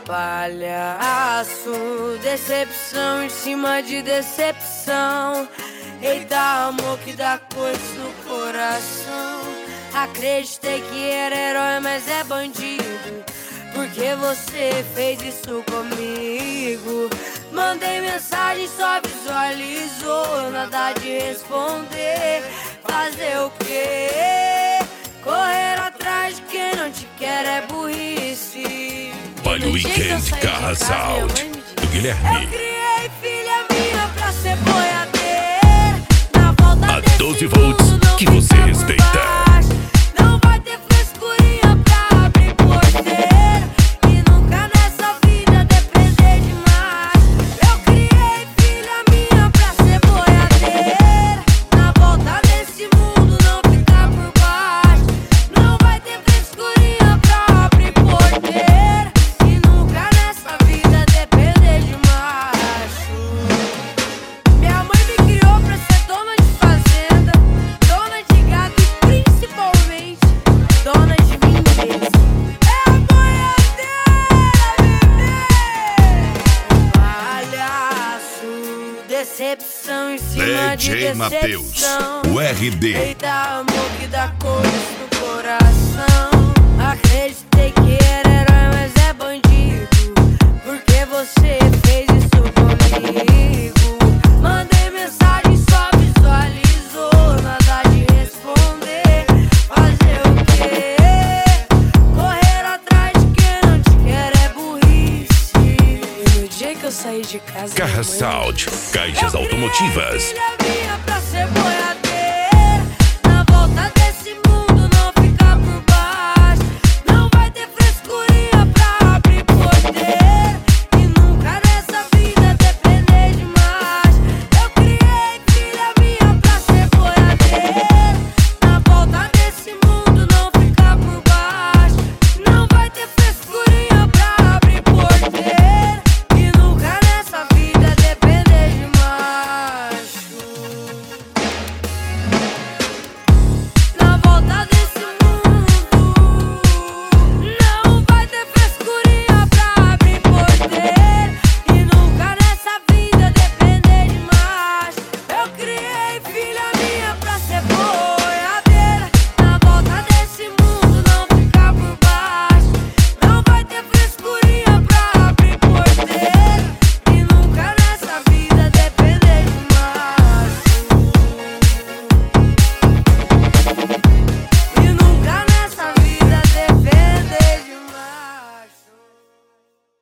palhaço, decepção em cima de decepção. Eita, amor que dá coisa no coração. Acreditei que era herói, mas é bandido, porque você fez isso comigo. Mandei mensagem, só visualizou, nada de responder. Fazer o quê? Correr atrás de quem não te quer é burrice. Olha o Weekend Carrassout do Guilherme. Eu criei filha minha pra ser boiadeira. Na volta A desse 12 volts mundo não que você fica por respeita. baixo. Não vai ter frescurinha pra abrir porteira e nunca nessa vida depender demais. Eu criei filha minha pra ser boiadeira. Na volta desse mundo não fica por baixo. Não vai ter frescurinha pra abrir porteira e nunca nessa vida depender demais. Minha mãe me criou pra ser dona de fazenda, dona de gado e principalmente dona de mim mesma. É a boiadeira, bebê! Palhaço, decepção em cima de DJ Matheus, decepção. o RD. Eita, amor que dá cores no coração. Acreditei que era herói, mas é bandido, porque você fez isso comigo. Mandei mensagem, só visualizou, nada de responder. Fazer o quê? Correr atrás de quem não te quer é burrice. E no dia que eu saí de casa, Carrassout, caixas automotivas. filha minha pra ser boiadeira.